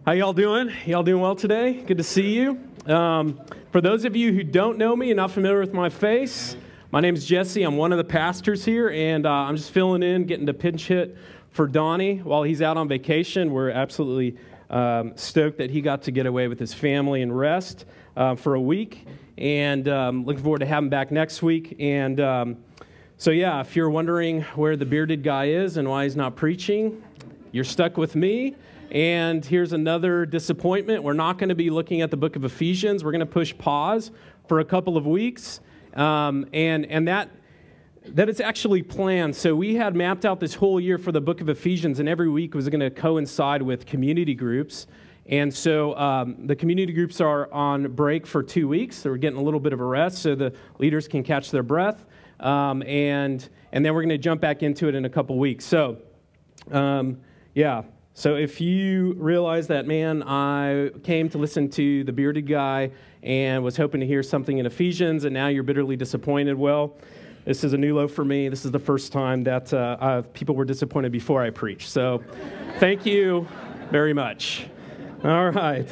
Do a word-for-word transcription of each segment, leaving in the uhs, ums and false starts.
How y'all doing? Y'all doing well today? Good to see you. Um, for those of you who don't know me and not familiar with my face, my name is Jesse. I'm one of the pastors here, and uh, I'm just filling in, getting to pinch hit for Donnie while he's out on vacation. We're absolutely um, stoked that he got to get away with his family and rest uh, for a week, and um, looking forward to having him back next week. And um, so, yeah, if you're wondering where the bearded guy is and why he's not preaching, you're stuck with me. And here's another disappointment. We're not going to be looking at the book of Ephesians. We're going to push pause for a couple of weeks. Um, and and that that is actually planned. So we had mapped out this whole year for the book of Ephesians, and every week was going to coincide with community groups. And so um, the community groups are on break for two weeks. So we're getting a little bit of a rest so the leaders can catch their breath. Um, and, and then we're going to jump back into it in a couple weeks. So, um, yeah. So if you realize that, man, I came to listen to the bearded guy and was hoping to hear something in Ephesians, and now you're bitterly disappointed, well, this is a new low for me. This is the first time that uh, uh, people were disappointed before I preached. So thank you very much. All right.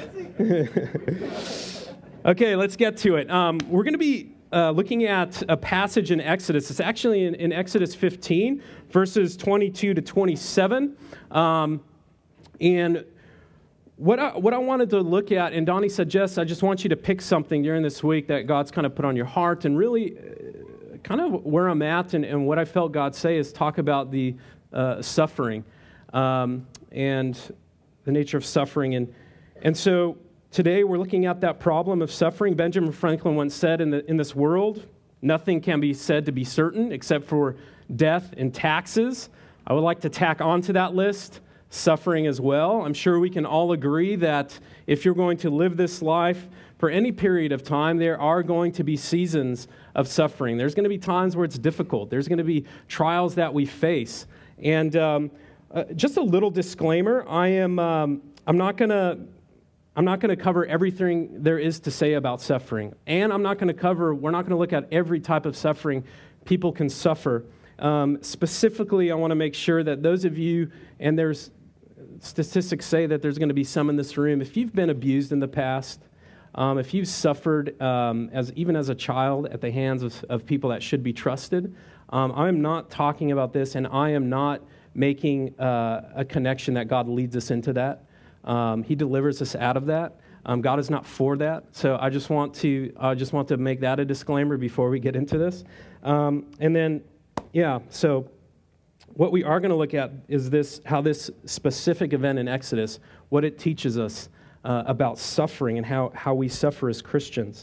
Okay, let's get to it. Um, we're going to be uh, looking at a passage in Exodus. It's actually in, in Exodus fifteen, verses twenty-two to twenty-seven. Um, And what I, what I wanted to look at, and Donnie said, Jess, I just want you to pick something during this week that God's kind of put on your heart, and really uh, kind of where I'm at and, and what I felt God say is talk about the uh, suffering um, and the nature of suffering. And, and so today we're looking at that problem of suffering. Benjamin Franklin once said, in, the, in this world, nothing can be said to be certain except for death and taxes. I would like to tack onto that list suffering as well. I'm sure we can all agree that if you're going to live this life for any period of time, there are going to be seasons of suffering. There's going to be times where it's difficult. There's going to be trials that we face. And um, uh, just a little disclaimer: I am um, I'm not going to I'm not going to cover everything there is to say about suffering, and I'm not going to cover. We're not going to look at every type of suffering people can suffer. Um, specifically, I want to make sure that those of you, and there's statistics say that there's going to be some in this room, if you've been abused in the past, um, if you've suffered um, as even as a child at the hands of, of people that should be trusted, um, I'm not talking about this, and I am not making uh, a connection that God leads us into that. Um, he delivers us out of that. Um, God is not for that. So I just want to I just want to make that a disclaimer before we get into this. Um, and then, yeah, so what we are going to look at is this: how this specific event in Exodus, what it teaches us uh, about suffering and how, how we suffer as Christians.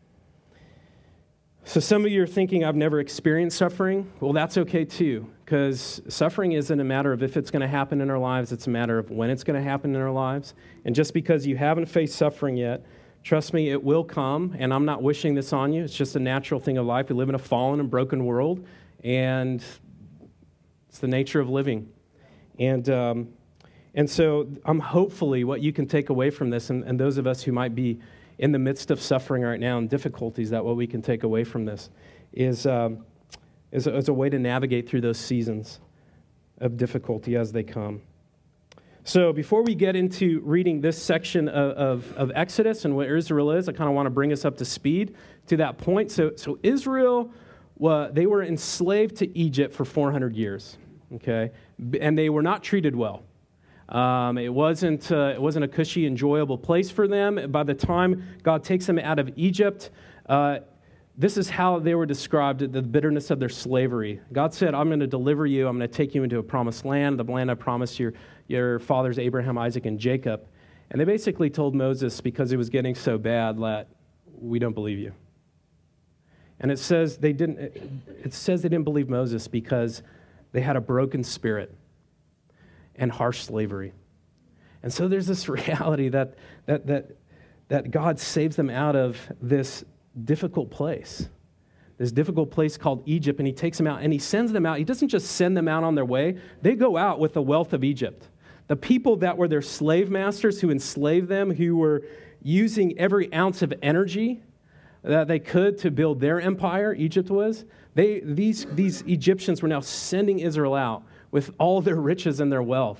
So some of you are thinking, I've never experienced suffering. Well, that's okay too, because suffering isn't a matter of if it's going to happen in our lives, it's a matter of when it's going to happen in our lives. And just because you haven't faced suffering yet, trust me, it will come, and I'm not wishing this on you. It's just a natural thing of life. We live in a fallen and broken world, and it's the nature of living. And um, and so I'm hopefully what you can take away from this, and, and those of us who might be in the midst of suffering right now and difficulties, that what we can take away from this is, um, is, a, is a way to navigate through those seasons of difficulty as they come. So before we get into reading this section of, of, of Exodus and what Israel is, I kind of want to bring us up to speed to that point. So, so Israel, well, they were enslaved to Egypt for four hundred years. Okay, and they were not treated well. Um, it wasn't uh, it wasn't a cushy, enjoyable place for them. By the time God takes them out of Egypt, uh, this is how they were described: the bitterness of their slavery. God said, "I'm going to deliver you. I'm going to take you into a promised land, the land I promised your your fathers Abraham, Isaac, and Jacob." And they basically told Moses, because it was getting so bad, that we don't believe you. And it says they didn't. It says they didn't believe Moses because they had a broken spirit and harsh slavery. And so there's this reality that that that that God saves them out of this difficult place, this difficult place called Egypt, and he takes them out, and he sends them out. He doesn't just send them out on their way. They go out with the wealth of Egypt. The people that were their slave masters, who enslaved them, who were using every ounce of energy that they could to build their empire, Egypt was, they these these Egyptians were now sending Israel out with all their riches and their wealth.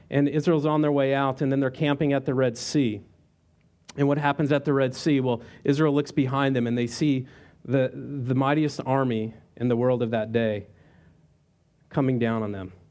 and Israel's on their way out, and then they're camping at the Red Sea. And what happens at the Red Sea? Well, Israel looks behind them, and they see the, the mightiest army in the world of that day coming down on them.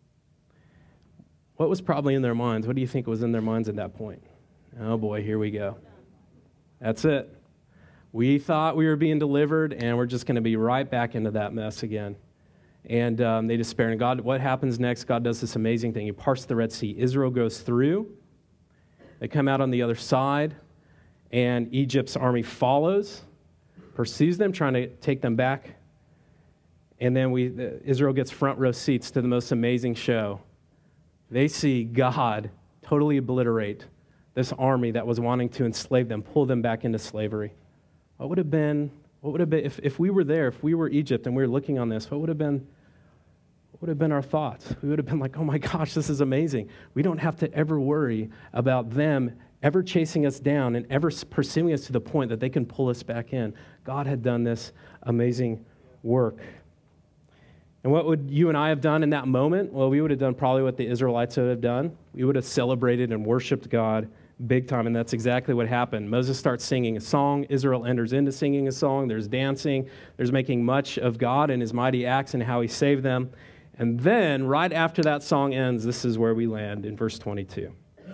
What was probably in their minds? What do you think was in their minds at that point? Oh boy, here we go. That's it. We thought we were being delivered, and we're just going to be right back into that mess again. And um, they despair. And God, what happens next? God does this amazing thing. He parts the Red Sea. Israel goes through. They come out on the other side, and Egypt's army follows, pursues them, trying to take them back. And then we, Israel gets front row seats to the most amazing show. They see God totally obliterate this army that was wanting to enslave them, pull them back into slavery. What would have been, what would have been, if, if we were there, if we were Egypt and we were looking on this, what would have been, what would have been our thoughts? We would have been like, oh my gosh, this is amazing. We don't have to ever worry about them ever chasing us down and ever pursuing us to the point that they can pull us back in. God had done this amazing work. And what would you and I have done in that moment? Well, we would have done probably what the Israelites would have done. We would have celebrated and worshiped God big time, and that's exactly what happened. Moses starts singing a song. Israel enters into singing a song. There's dancing. There's making much of God and his mighty acts and how he saved them. And then, right after that song ends, this is where we land in verse twenty-two.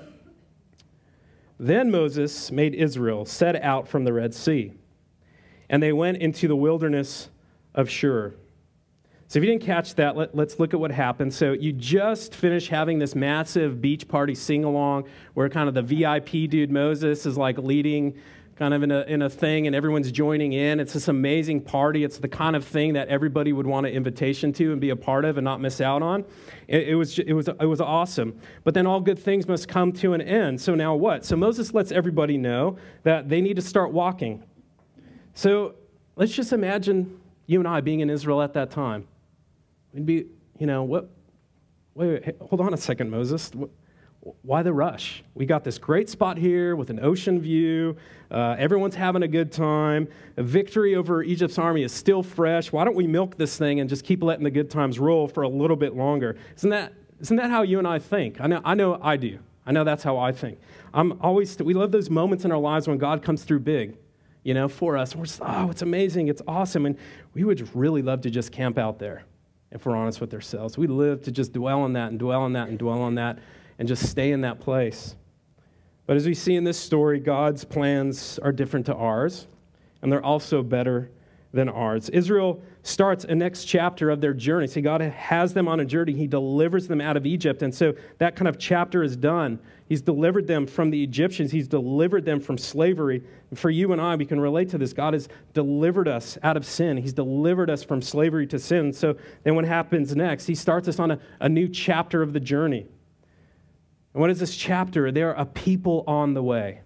Then Moses made Israel set out from the Red Sea, and they went into the wilderness of Shur. So if you didn't catch that, let, let's look at what happened. So you just finished having this massive beach party sing-along where kind of the V I P dude Moses is like leading kind of in a, in a thing and everyone's joining in. It's this amazing party. It's the kind of thing that everybody would want an invitation to and be a part of and not miss out on. It, it was, it was, it was awesome. But then all good things must come to an end. So now what? So Moses lets everybody know that they need to start walking. So let's just imagine you and I being in Israel at that time. We'd be, you know, what? Wait, wait, hey, hold on a second, Moses. What, why the rush? We got this great spot here with an ocean view. Uh, everyone's having a good time. A victory over Egypt's army is still fresh. Why don't we milk this thing and just keep letting the good times roll for a little bit longer? Isn't that isn't that how you and I think? I know, I know, I do. I know that's how I think. I'm always. We love those moments in our lives when God comes through big, you know, for us. And we're just, oh, it's amazing, it's awesome, and we would really love to just camp out there. If we're honest with ourselves, we live to just dwell on that and dwell on that and dwell on that and just stay in that place. But as we see in this story, God's plans are different to ours, and they're also better than ours. Israel starts a next chapter of their journey. See, God has them on a journey. He delivers them out of Egypt, and so that kind of chapter is done. He's delivered them from the Egyptians. He's delivered them from slavery. And for you and I, we can relate to this. God has delivered us out of sin. He's delivered us from slavery to sin. So then what happens next? He starts us on a, a new chapter of the journey. And what is this chapter? They're a people on the way.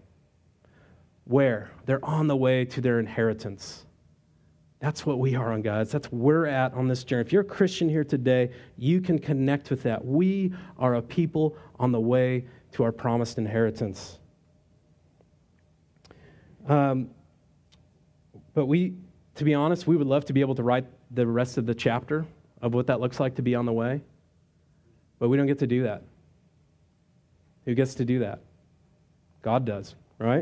Where? They're on the way to their inheritance. That's what we are on God's. That's where we're at on this journey. If you're a Christian here today, you can connect with that. We are a people on the way to our promised inheritance. Um, but we, to be honest, we would love to be able to write the rest of the chapter of what that looks like to be on the way. But we don't get to do that. Who gets to do that? God does, right?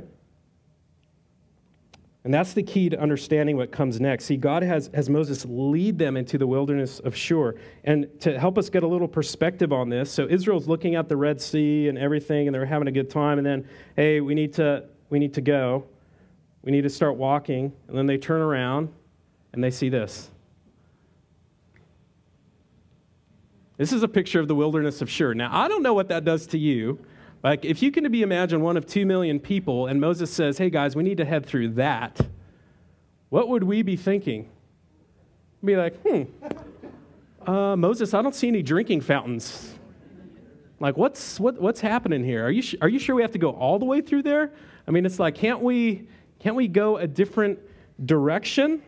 And that's the key to understanding what comes next. See, God has, has Moses lead them into the wilderness of Shur. And to help us get a little perspective on this, so Israel's looking at the Red Sea and everything, and they're having a good time, and then, hey, we need to we need to go. We need to start walking. And then they turn around, and they see this. This is a picture of the wilderness of Shur. Now, I don't know what that does to you. Like, if you can be imagine one of two million people, and Moses says, hey, guys, we need to head through that, what would we be thinking? We'd be like, hmm, uh, Moses, I don't see any drinking fountains. Like, what's what, what's happening here? Are you sh- are you sure we have to go all the way through there? I mean, it's like, can't we can't we go a different direction?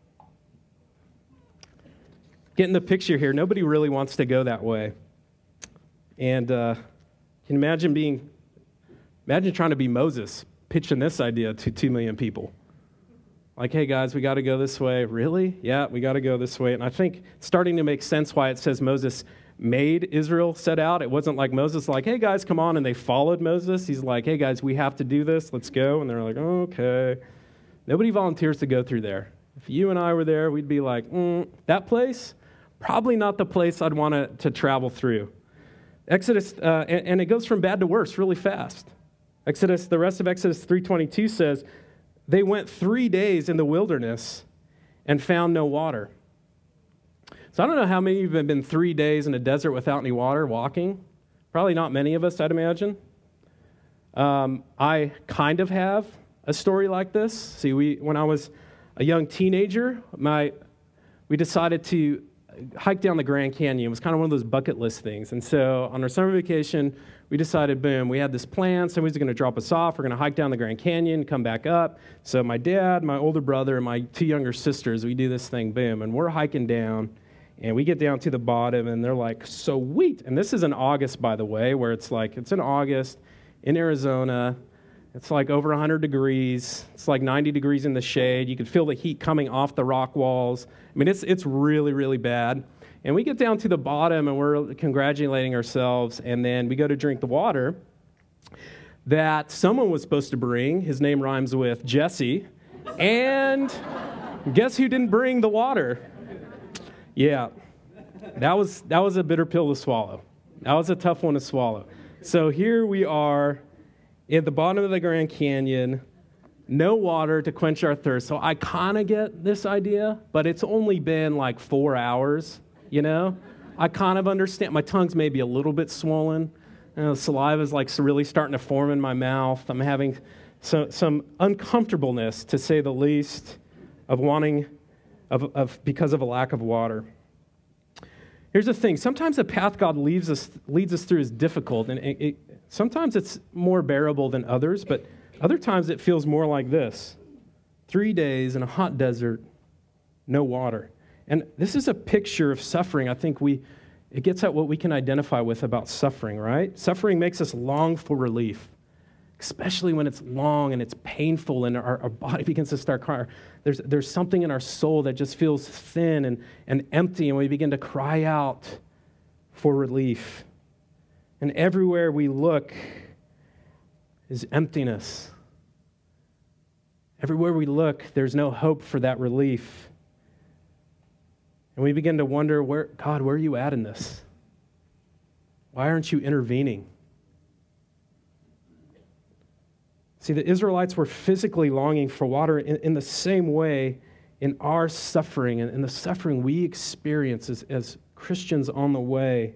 Getting the picture here, nobody really wants to go that way. And uh Can you imagine being, imagine trying to be Moses, pitching this idea to two million people. Like, hey, guys, we got to go this way. Really? Yeah, we got to go this way. And I think it's starting to make sense why it says Moses made Israel set out. It wasn't like Moses like, hey, guys, come on, and they followed Moses. He's like, hey, guys, we have to do this. Let's go. And they're like, okay. Nobody volunteers to go through there. If you and I were there, we'd be like, mm, that place? Probably not the place I'd want to, to travel through. Exodus, uh, and, and it goes from bad to worse really fast. Exodus, the rest of Exodus three twenty-two says, they went three days in the wilderness and found no water. So I don't know how many of you have been three days in a desert without any water walking. Probably not many of us, I'd imagine. Um, I kind of have a story like this. See, we when I was a young teenager, my we decided to hike down the Grand Canyon. It was kind of one of those bucket list things. And so on our summer vacation, we decided, boom, we had this plan. Somebody's going to drop us off. We're going to hike down the Grand Canyon, come back up. So my dad, my older brother, and my two younger sisters, we do this thing, boom, and we're hiking down. And we get down to the bottom, and they're like, sweet. And this is in August, by the way, where it's like, it's in August in Arizona. It's like over one hundred degrees. It's like ninety degrees in the shade. You can feel the heat coming off the rock walls. I mean, it's it's really, really bad. And we get down to the bottom, and we're congratulating ourselves. And then we go to drink the water that someone was supposed to bring. His name rhymes with Jesse. And guess who didn't bring the water? Yeah, that was that was a bitter pill to swallow. That was a tough one to swallow. So here we are at the bottom of the Grand Canyon, no water to quench our thirst. So I kind of get this idea, but it's only been like four hours, you know? I kind of understand. My tongue's maybe a little bit swollen. You know, saliva's like really starting to form in my mouth. I'm having so, some uncomfortableness, to say the least, of wanting, of, of because of a lack of water. Here's the thing. Sometimes the path God leads us leads us through is difficult, and it, it, sometimes it's more bearable than others, but other times it feels more like this. Three days in a hot desert, no water. And this is a picture of suffering. I think we it gets at what we can identify with about suffering, right? Suffering makes us long for relief, especially when it's long and it's painful and our, our body begins to start crying. There's, there's something in our soul that just feels thin and, and empty, and we begin to cry out for relief. And everywhere we look is emptiness. Everywhere we look, there's no hope for that relief. And we begin to wonder, where, God, where are you at in this? Why aren't you intervening? See, the Israelites were physically longing for water in, in the same way in our suffering and in the suffering we experience as, as Christians on the way.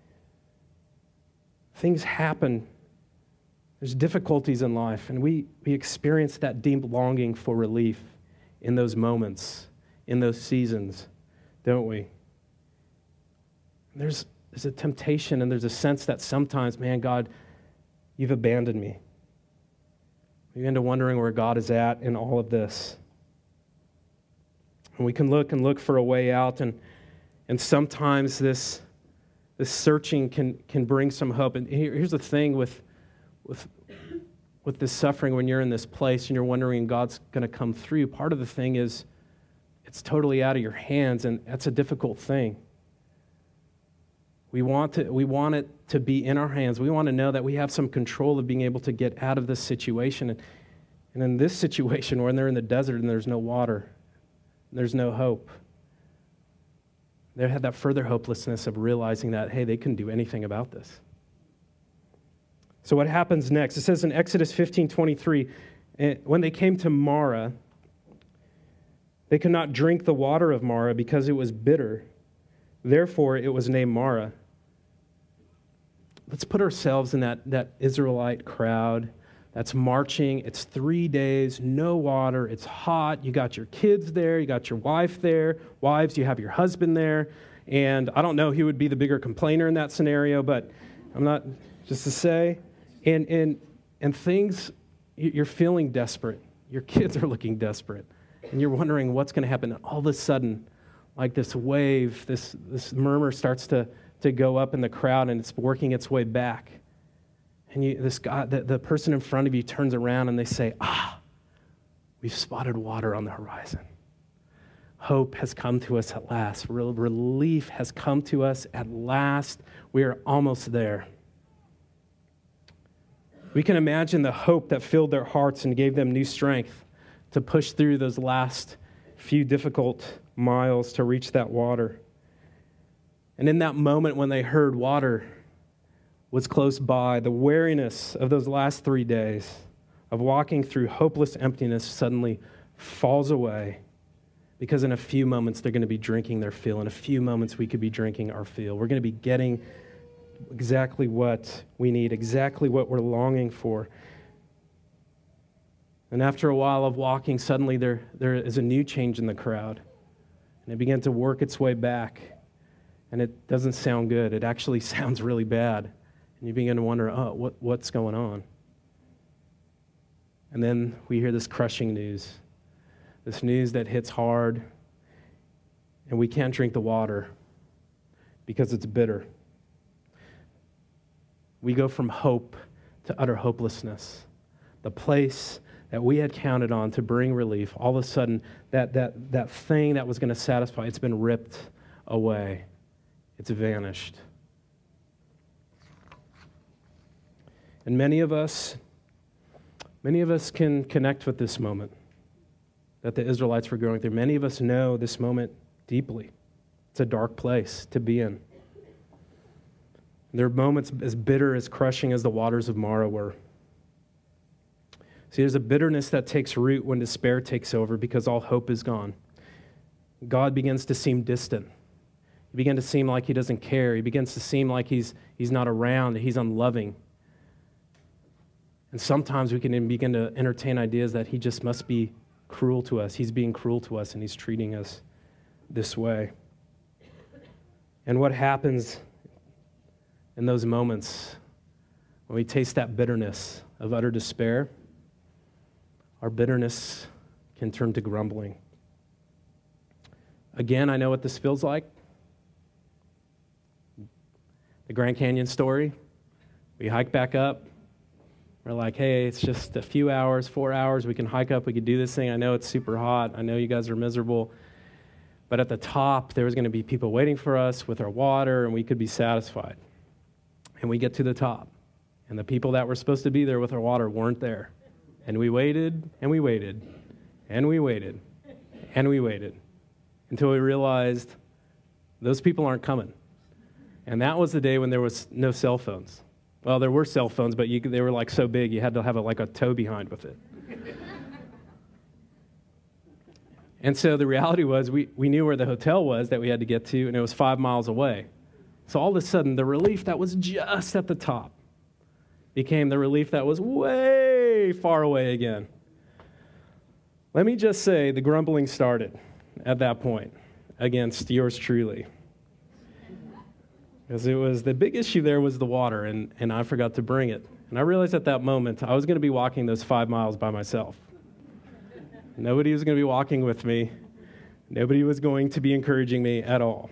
Things happen. There's difficulties in life, and we, we experience that deep longing for relief in those moments, in those seasons, don't we? There's, there's a temptation and there's a sense that sometimes, man, God, you've abandoned me. We begin to wondering where God is at in all of this. And we can look and look for a way out, and and sometimes this this searching can can bring some hope. And here, here's the thing with with with this suffering, when you're in this place and you're wondering God's going to come through, part of the thing is it's totally out of your hands, and that's a difficult thing. We want to we want it to be in our hands. We want to know that we have some control of being able to get out of this situation. And, and in this situation, when they're in the desert and there's no water, there's no hope, they had that further hopelessness of realizing that, hey, they couldn't do anything about this. So what happens next? It says in Exodus fifteen twenty-three, when they came to Marah, they could not drink the water of Marah because it was bitter. Therefore, it was named Marah. Let's put ourselves in that, that Israelite crowd that's marching. It's three days, no water. It's hot. You got your kids there. You got your wife there. Wives, you have your husband there. And I don't know who would be the bigger complainer in that scenario, but I'm not, just to say. And, and, and things, you're feeling desperate. Your kids are looking desperate. And you're wondering what's going to happen. And all of a sudden, like this wave, this, this murmur starts to, to go up in the crowd, and it's working its way back. And you, this guy, the, the person in front of you turns around and they say, ah, we've spotted water on the horizon. hope has come to us at last. Real relief has come to us at last. We are almost there. We can imagine the hope that filled their hearts and gave them new strength to push through those last few difficult miles to reach that water. And in that moment when they heard water was close by, the weariness of those last three days of walking through hopeless emptiness suddenly falls away, because in a few moments they're going to be drinking their fill. In a few moments we could be drinking our fill. We're going to be getting exactly what we need, exactly what we're longing for. And after a while of walking, suddenly there, there is a new change in the crowd. And it began to work its way back. And it doesn't sound good. It actually sounds really bad. And you begin to wonder, oh, what, what's going on? And then we hear this crushing news. This news that hits hard. And we can't drink the water because it's bitter. We go from hope to utter hopelessness. The place that we had counted on to bring relief, all of a sudden, that, that, that thing that was going to satisfy, it's been ripped away. It's vanished. And many of us, many of us can connect with this moment that the Israelites were going through. Many of us know this moment deeply. It's a dark place to be in. There are moments as bitter, as crushing as the waters of Marah were. See, there's a bitterness that takes root when despair takes over because all hope is gone. God begins to seem distant. He begins to seem like he doesn't care. He begins to seem like he's, he's not around, he's unloving. And sometimes we can even begin to entertain ideas that he just must be cruel to us. He's being cruel to us and he's treating us this way. And what happens in those moments when we taste that bitterness of utter despair? Our bitterness can turn to grumbling. Again, I know what this feels like. The Grand Canyon story. We hike back up. We're like, hey, it's just a few hours, four hours. We can hike up. We can do this thing. I know it's super hot. I know you guys are miserable. But at the top, there was going to be people waiting for us with our water, and we could be satisfied. And we get to the top. And the people that were supposed to be there with our water weren't there. And we waited, and we waited, and we waited, and we waited, until we realized those people aren't coming. And that was the day when there was no cell phones. Well, there were cell phones, but you, they were like so big, you had to have a, like a tow behind with it. And so the reality was we, we knew where the hotel was that we had to get to, and it was five miles away. So all of a sudden, the relief that was just at the top became the relief that was way far away again. Let me just say the grumbling started at that point against yours truly. Because it was, the big issue there was the water, and, and I forgot to bring it. And I realized at that moment I was going to be walking those five miles by myself. Nobody was going to be walking with me. Nobody was going to be encouraging me at all.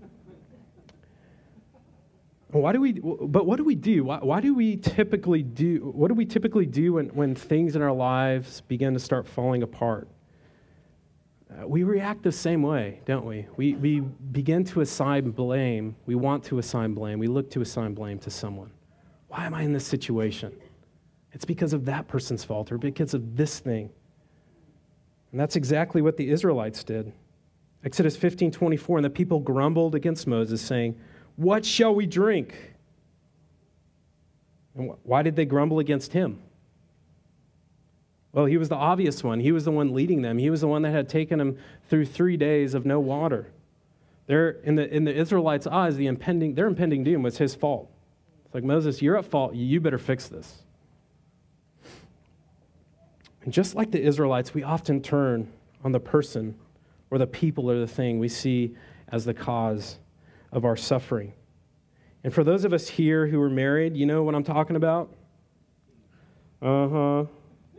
Why do we, but what do we do? Why, why do we typically do, what do we typically do when, when things in our lives begin to start falling apart? Uh, we react the same way, don't we? We we begin to assign blame. We want to assign blame. We look to assign blame to someone. Why am I in this situation? It's because of that person's fault or because of this thing. And that's exactly what the Israelites did. Exodus fifteen twenty-four, and the people grumbled against Moses, saying, "What shall we drink?" And wh- why did they grumble against him? Well, he was the obvious one. He was the one leading them. He was the one that had taken them through three days of no water. They're, in the in the Israelites' eyes, the impending their impending doom was his fault. It's like, Moses, you're at fault. You better fix this. And just like the Israelites, we often turn on the person or the people or the thing we see as the cause of our suffering. And for those of us here who are married, you know what I'm talking about? Uh-huh.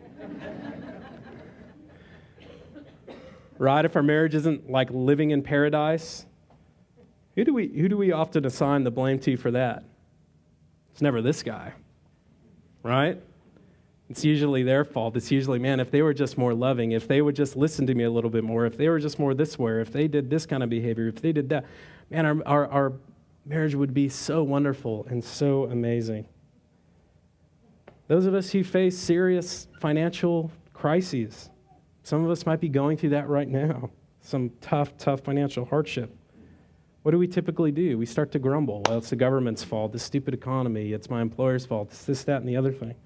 Right? If our marriage isn't like living in paradise, who do we who do we often assign the blame to for that? It's never this guy, right? It's usually their fault. It's usually, man, if they were just more loving, if they would just listen to me a little bit more, if they were just more this way, if they did this kind of behavior, if they did that, man, our, our, our marriage would be so wonderful and so amazing. Those of us who face serious financial crises, some of us might be going through that right now, some tough, tough financial hardship. What do we typically do? We start to grumble. Well, it's the government's fault, the stupid economy, it's my employer's fault, it's this, that, and the other thing.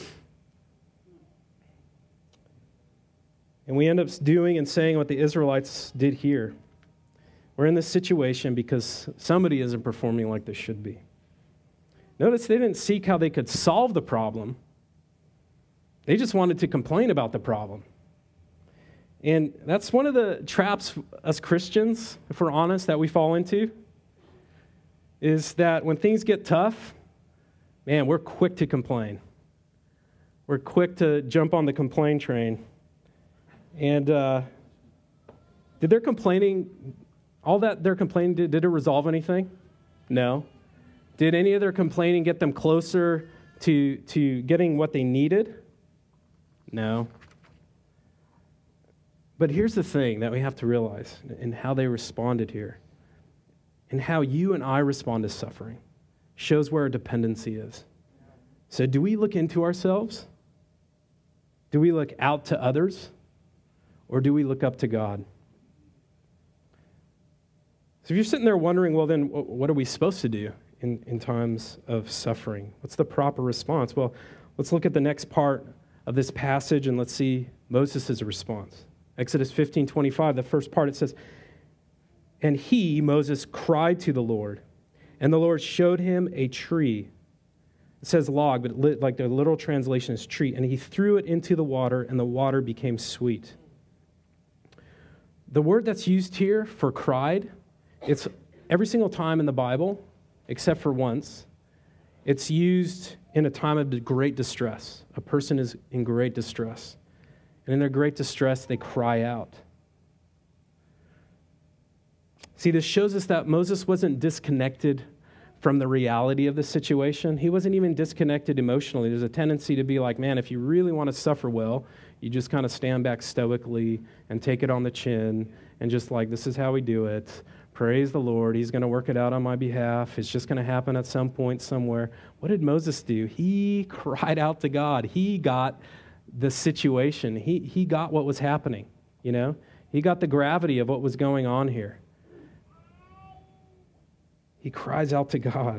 And we end up doing and saying what the Israelites did here. We're in this situation because somebody isn't performing like they should be. Notice they didn't seek how they could solve the problem. They just wanted to complain about the problem. And that's one of the traps us Christians, if we're honest, that we fall into, is that when things get tough, man, we're quick to complain. We're quick to jump on the complain train. And uh, did their complaining, all that their complaining did, did it resolve anything? No. Did any of their complaining get them closer to, to getting what they needed? No. But here's the thing that we have to realize in how they responded here, and how you and I respond to suffering shows where our dependency is. So do we look into ourselves? Do we look out to others? Or do we look up to God? So if you're sitting there wondering, well, then what are we supposed to do in, in times of suffering? What's the proper response? Well, let's look at the next part of this passage and let's see Moses' response. Exodus fifteen twenty-five, the first part, it says, "And he, Moses, cried to the Lord, and the Lord showed him a tree." It says log, but it, like the literal translation is tree. "And he threw it into the water, and the water became sweet." The word that's used here for cried, it's every single time in the Bible, except for once, it's used in a time of great distress. A person is in great distress. And in their great distress, they cry out. See, this shows us that Moses wasn't disconnected from the reality of the situation. He wasn't even disconnected emotionally. There's a tendency to be like, man, if you really want to suffer well, you just kind of stand back stoically and take it on the chin and just like, this is how we do it. Praise the Lord. He's going to work it out on my behalf. It's just going to happen at some point somewhere. What did Moses do? He cried out to God. He got the situation. He, he got what was happening, you know? He got the gravity of what was going on here. He cries out to God.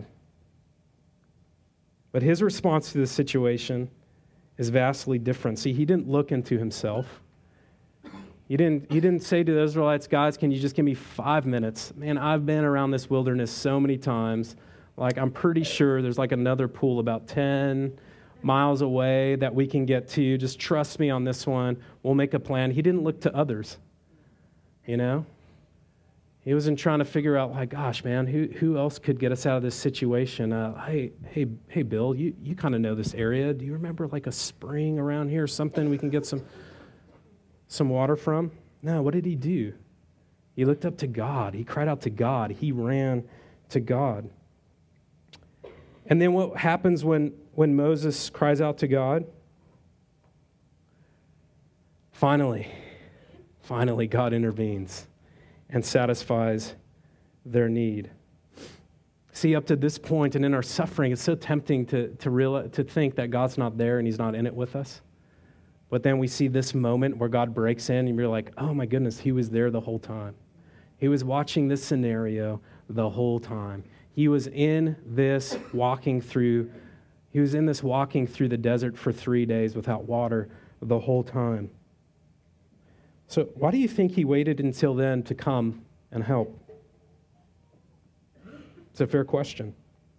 But his response to the situation is vastly different. See, he didn't look into himself. He didn't, he didn't say to the Israelites, guys, can you just give me five minutes? Man, I've been around this wilderness so many times. Like, I'm pretty sure there's like another pool about ten miles away that we can get to. Just trust me on this one. We'll make a plan. He didn't look to others, you know? He wasn't trying to figure out, like, gosh, man, who who else could get us out of this situation? Uh, hey, hey, hey, Bill, you, you kind of know this area. Do you remember like a spring around here or something we can get some some water from? No, what did he do? He looked up to God. He cried out to God. He ran to God. And then what happens when, when Moses cries out to God? Finally, finally, God intervenes and satisfies their need. See, up to this point and in our suffering, it's so tempting to to realize, to think that God's not there and he's not in it with us. But then we see this moment where God breaks in and you're like, oh my goodness, he was there the whole time. He was watching this scenario the whole time. He was in this walking through, he was in this walking through the desert for three days without water the whole time. So why do you think he waited until then to come and help? It's a fair question.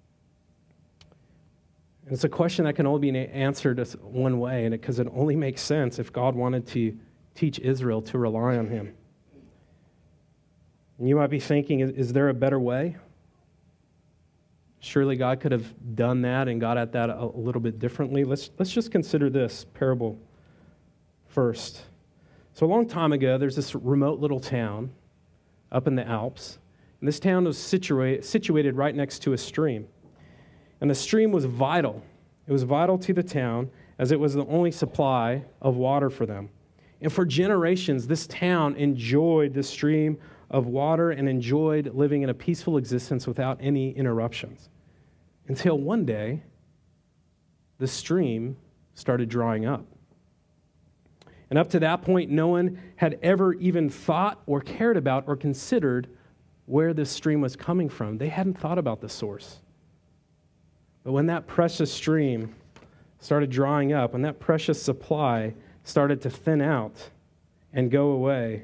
And it's a question that can only be answered one way, and because it, it only makes sense if God wanted to teach Israel to rely on him. And you might be thinking, is, is there a better way? Surely God could have done that and got at that a, a little bit differently. Let's, let's just consider this parable first. So a long time ago, there's this remote little town up in the Alps. And this town was situa- situated right next to a stream. And the stream was vital. It was vital to the town as it was the only supply of water for them. And for generations, this town enjoyed the stream of water and enjoyed living in a peaceful existence without any interruptions. Until one day, the stream started drying up. And up to that point, no one had ever even thought or cared about or considered where this stream was coming from. They hadn't thought about the source. But when that precious stream started drying up, when that precious supply started to thin out and go away,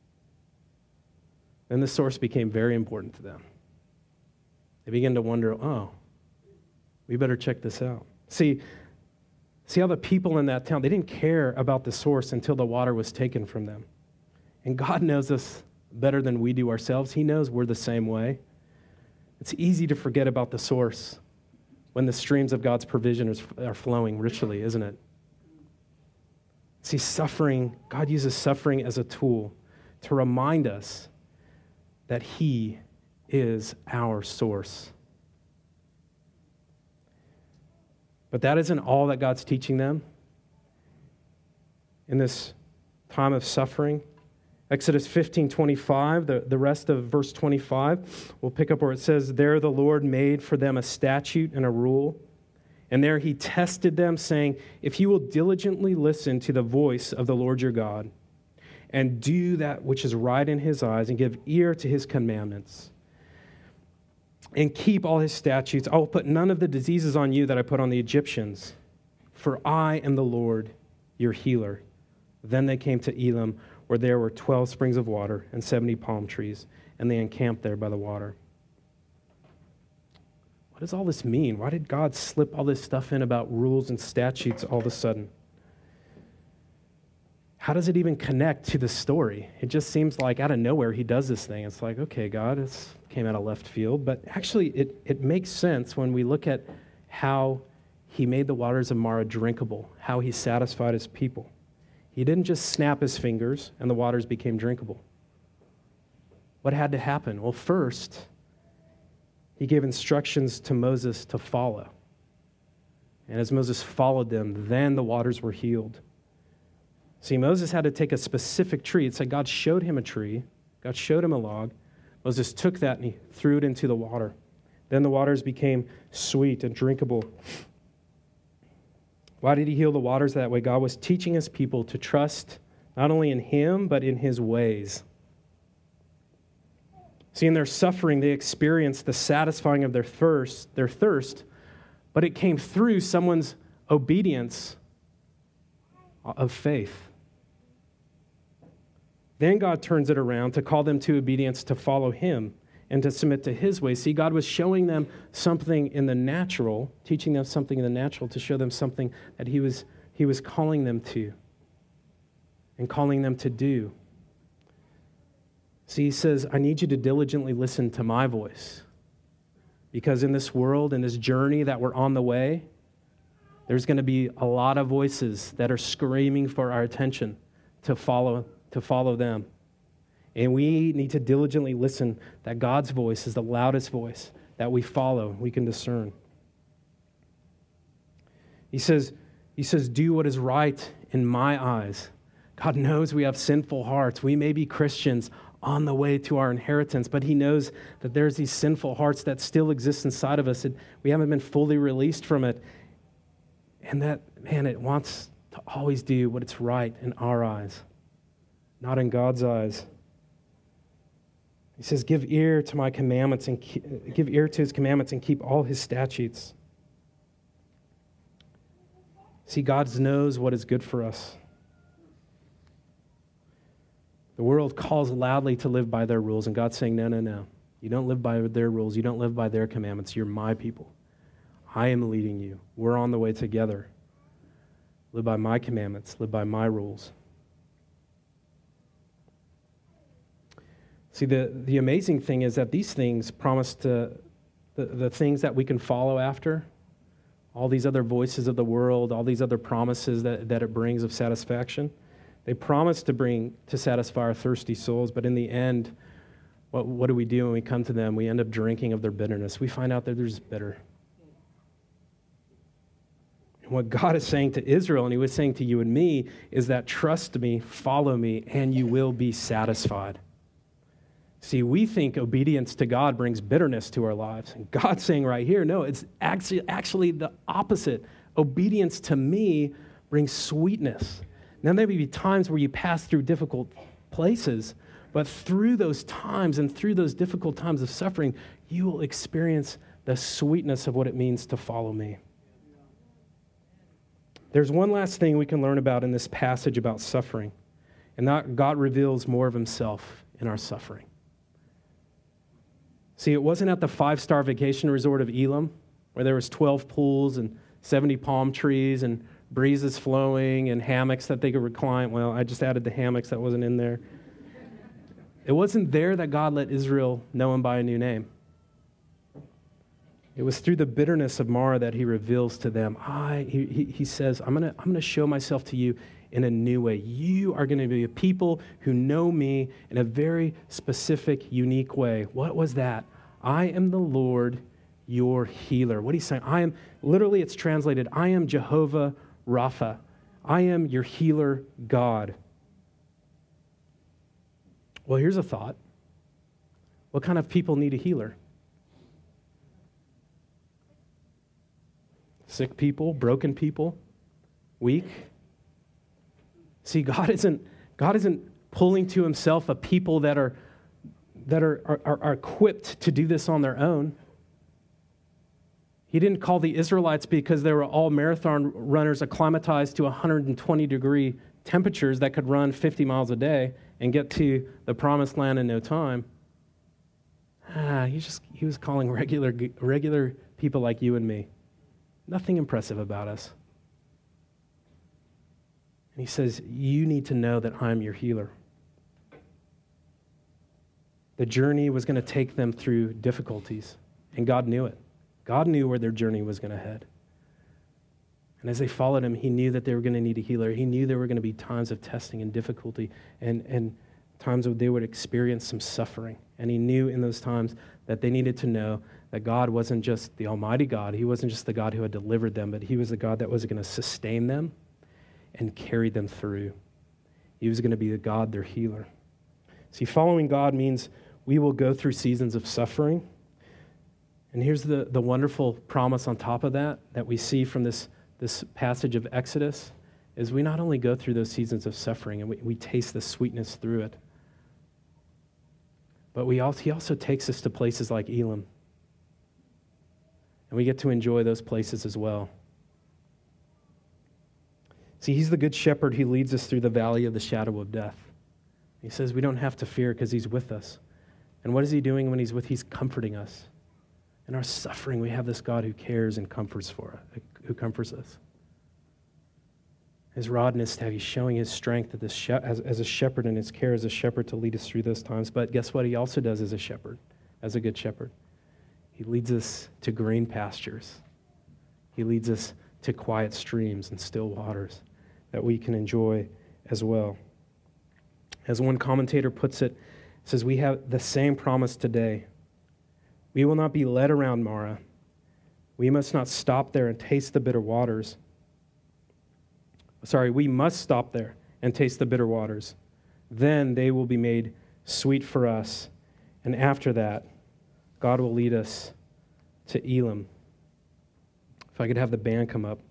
then the source became very important to them. They began to wonder, oh, we better check this out. See, see how the people in that town, they didn't care about the source until the water was taken from them. And God knows us better than we do ourselves. He knows we're the same way. It's easy to forget about the source when the streams of God's provision are flowing richly, isn't it? See, suffering, God uses suffering as a tool to remind us that He is our source. But that isn't all that God's teaching them in this time of suffering. Exodus fifteen twenty-five, the, the rest of verse twenty-five, we'll pick up where it says, "There the Lord made for them a statute and a rule. And there He tested them, saying, if you will diligently listen to the voice of the Lord your God, and do that which is right in His eyes, and give ear to His commandments, and keep all His statutes, I will put none of the diseases on you that I put on the Egyptians, for I am the Lord your healer." Then they came to Elim, where there were twelve springs of water and seventy palm trees, and they encamped there by the water. What does all this mean? Why did God slip all this stuff in about rules and statutes all of a sudden? How does it even connect to the story? It just seems like out of nowhere He does this thing. It's like, okay, God, it came out of left field. But actually, it, it makes sense when we look at how He made the waters of Marah drinkable, how He satisfied His people. He didn't just snap His fingers and the waters became drinkable. What had to happen? Well, first, He gave instructions to Moses to follow. And as Moses followed them, then the waters were healed. See, Moses had to take a specific tree. It's like God showed him a tree. God showed him a log. Moses took that and he threw it into the water. Then the waters became sweet and drinkable. Why did He heal the waters that way? God was teaching His people to trust not only in Him, but in His ways. See, in their suffering, they experienced the satisfying of their thirst, their thirst, but it came through someone's obedience of faith. Then God turns it around to call them to obedience to follow Him and to submit to His ways. See, God was showing them something in the natural, teaching them something in the natural to show them something that He was, he was calling them to and calling them to do. See, He says, I need you to diligently listen to my voice, because in this world, in this journey that we're on the way, there's going to be a lot of voices that are screaming for our attention to follow, to follow them. And we need to diligently listen that God's voice is the loudest voice that we follow, we can discern. He says, he says, do what is right in my eyes. God knows we have sinful hearts. We may be Christians on the way to our inheritance, but He knows that there's these sinful hearts that still exist inside of us, and we haven't been fully released from it. And that, man, it wants to always do what is right in our eyes, not in God's eyes. He says, give ear to my commandments and keep, give ear to His commandments and keep all His statutes. See, God knows what is good for us. The world calls loudly to live by their rules, and God's saying, no, no, no. You don't live by their rules. You don't live by their commandments. You're my people. I am leading you. We're on the way together. Live by my commandments. Live by my rules. See, the, the amazing thing is that these things promise to, the, the things that we can follow after, all these other voices of the world, all these other promises that, that it brings of satisfaction, they promise to bring, to satisfy our thirsty souls, but in the end, what, what do we do when we come to them? We end up drinking of their bitterness. We find out that they're just bitter. And what God is saying to Israel, and he was saying to you and me, is that trust me, follow me, and you will be satisfied. See, we think obedience to God brings bitterness to our lives. And God's saying right here, no, it's actually, actually the opposite. Obedience to me brings sweetness. Now, there may be times where you pass through difficult places, but through those times and through those difficult times of suffering, you will experience the sweetness of what it means to follow me. There's one last thing we can learn about in this passage about suffering, and that God reveals more of himself in our suffering. See, it wasn't at the five-star vacation resort of Elim, where there was twelve pools and seventy palm trees and breezes flowing and hammocks that they could recline. Well, I just added the hammocks that wasn't in there. It wasn't there that God let Israel know him by a new name. It was through the bitterness of Marah that he reveals to them, I, he, he, he says, I'm going to I'm going to show myself to you in a new way. You are going to be a people who know me in a very specific, unique way. What was that? I am the Lord, your healer. What he's saying, I am, literally it's translated, I am Jehovah Rapha. I am your healer, God. Well, here's a thought. What kind of people need a healer? Sick people, broken people, weak. See, God isn't, God isn't pulling to himself a people that are that are, are, are equipped to do this on their own. He didn't call the Israelites because they were all marathon runners acclimatized to one hundred twenty degree temperatures that could run fifty miles a day and get to the promised land in no time. Ah, he just he was calling regular regular people like you and me. Nothing impressive about us. And he says, you need to know that I'm your healer. The journey was going to take them through difficulties, and God knew it. God knew where their journey was going to head. And as they followed him, he knew that they were going to need a healer. He knew there were going to be times of testing and difficulty and, and times where they would experience some suffering. And he knew in those times that they needed to know that God wasn't just the Almighty God. He wasn't just the God who had delivered them, but he was the God that was going to sustain them and carry them through. He was going to be the God, their healer. See, following God means we will go through seasons of suffering. And here's the, the wonderful promise on top of that, that we see from this, this passage of Exodus, is we not only go through those seasons of suffering and we, we taste the sweetness through it, but we also, he also takes us to places like Elim. And we get to enjoy those places as well. See, he's the good shepherd. He leads us through the valley of the shadow of death. He says we don't have to fear because he's with us. And what is he doing when he's with? He's comforting us. In our suffering, we have this God who cares and comforts for us, who comforts us. His rod and his staff, he's showing his strength as, she- as, as a shepherd and his care as a shepherd to lead us through those times. But guess what he also does as a shepherd, as a good shepherd? He leads us to green pastures. He leads us to quiet streams and still waters that we can enjoy as well. As one commentator puts it, it says, we have the same promise today. We will not be led around Marah. We must not stop there and taste the bitter waters. Sorry, we must stop there and taste the bitter waters. Then they will be made sweet for us. And after that, God will lead us to Elim. If I could have the band come up.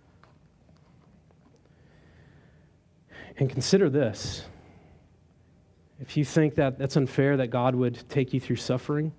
And consider this. If you think that that's unfair that God would take you through suffering,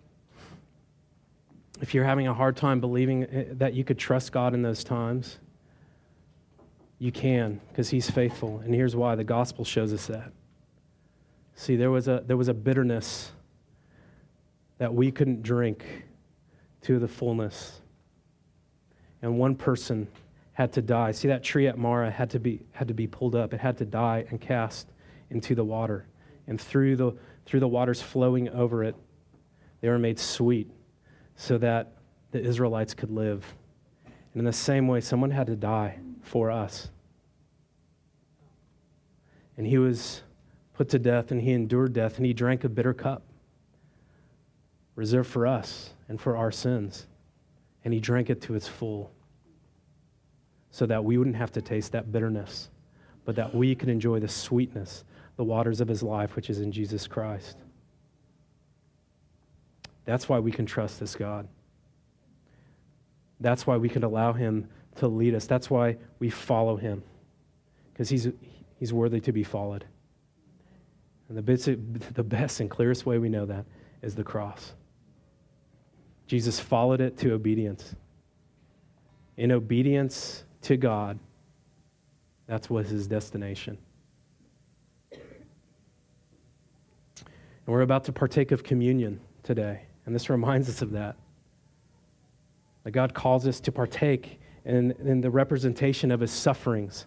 if you're having a hard time believing that you could trust God in those times, you can, because he's faithful. And here's why. The gospel shows us that. See, there was a there was a bitterness that we couldn't drink to the fullness. And one person had to die. See, that tree at Marah had to be had to be pulled up. It had to die and cast into the water. And through the through the waters flowing over it, they were made sweet so that the Israelites could live. And in the same way, someone had to die for us. And he was put to death, and he endured death, and he drank a bitter cup reserved for us and for our sins. And he drank it to its full. so that we wouldn't have to taste that bitterness, but that we could enjoy the sweetness, the waters of his life, which is in Jesus Christ. That's why we can trust this God. That's why we can allow him to lead us. That's why we follow him, because he's, he's worthy to be followed. And the, bits, the best and clearest way we know that is the cross. Jesus followed it to obedience. In obedience to God, that was his destination. And we're about to partake of communion today, and this reminds us of that. That God calls us to partake in, in the representation of his sufferings.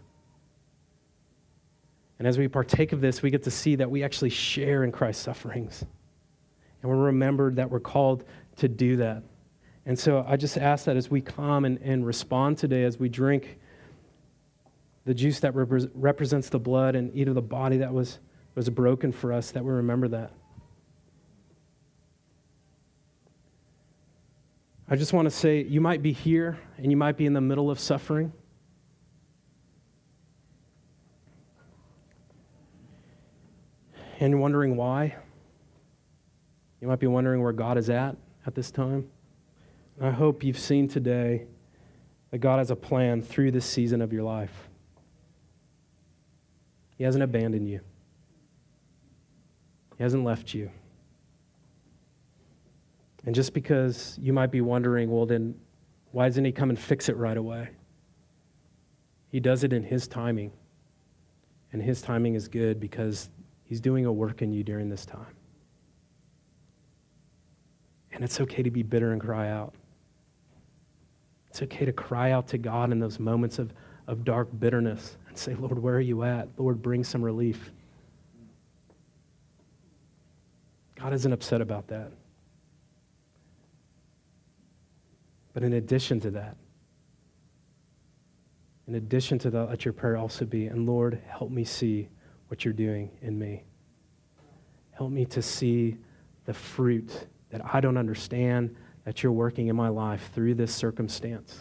And as we partake of this, we get to see that we actually share in Christ's sufferings. And we're remembered that we're called to do that. And so I just ask that as we come and, and respond today, as we drink the juice that repre- represents the blood and eat of the body that was, was broken for us, that we remember that. I just want to say, you might be here and you might be in the middle of suffering. And you're wondering why. You might be wondering where God is at at this time. And I hope you've seen today that God has a plan through this season of your life. He hasn't abandoned you. He hasn't left you. And just because you might be wondering, well, then why doesn't he come and fix it right away? He does it in his timing. And his timing is good because he's doing a work in you during this time. And it's okay to be bitter and cry out. It's okay to cry out to God in those moments of, of dark bitterness and say, Lord, where are you at? Lord, bring some relief. God isn't upset about that. But in addition to that, in addition to that, let your prayer also be, and Lord, help me see what you're doing in me. Help me to see the fruit that I don't understand that you're working in my life through this circumstance.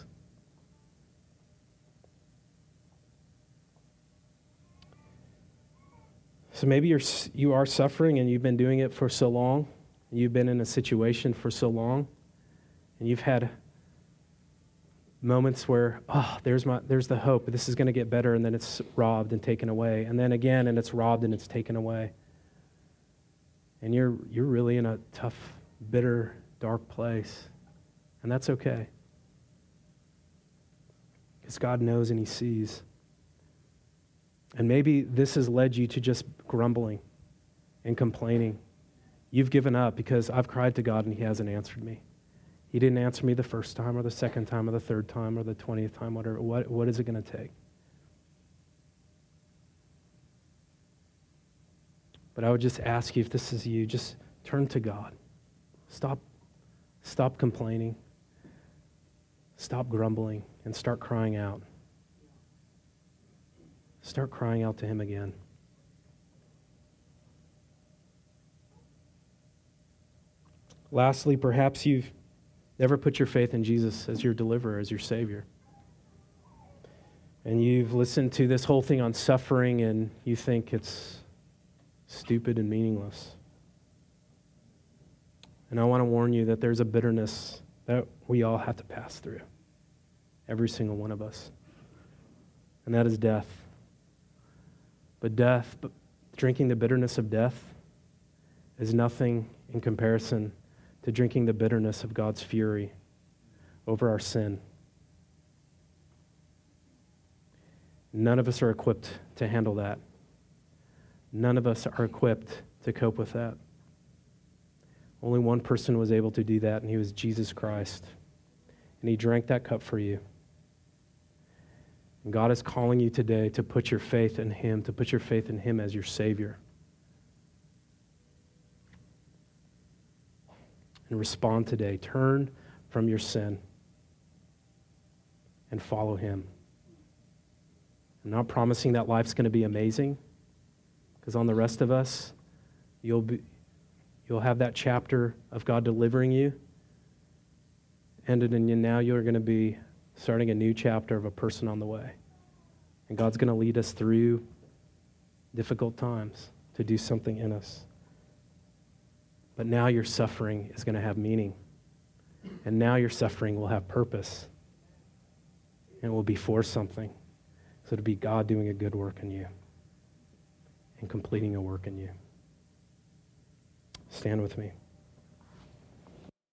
So maybe you're you are suffering and you've been doing it for so long. You've been in a situation for so long, and you've had moments where, oh, there's my there's the hope. This is going to get better, and then it's robbed and taken away, and then again, and it's robbed and it's taken away. And you're you're really in a tough, bitter, dark place, and that's okay, because God knows and he sees. And maybe this has led you to just grumbling and complaining. You've given up because I've cried to God and he hasn't answered me. He didn't answer me the first time or the second time or the third time or the twentieth time, whatever. What, what is it going to take? But I would just ask you, if this is you, just turn to God. Stop, stop complaining. Stop grumbling and start crying out. Start crying out to him again. Lastly, perhaps you've never put your faith in Jesus as your deliverer, as your Savior. And you've listened to this whole thing on suffering and you think it's stupid and meaningless. And I want to warn you that there's a bitterness that we all have to pass through. Every single one of us. And that is death. But death, but drinking the bitterness of death is nothing in comparison to drinking the bitterness of God's fury over our sin. None of us are equipped to handle that. None of us are equipped to cope with that. Only one person was able to do that, and he was Jesus Christ. And he drank that cup for you. And God is calling you today to put your faith in him, to put your faith in him as your Savior. And respond today. Turn from your sin and follow him. I'm not promising that life's going to be amazing, because on the rest of us, you'll be, you'll have that chapter of God delivering you ended, and now you're going to be starting a new chapter of a person on the way. And God's going to lead us through difficult times to do something in us. But now your suffering is going to have meaning. And now your suffering will have purpose. And it will be for something. So it'll be God doing a good work in you and completing a work in you. Stand with me.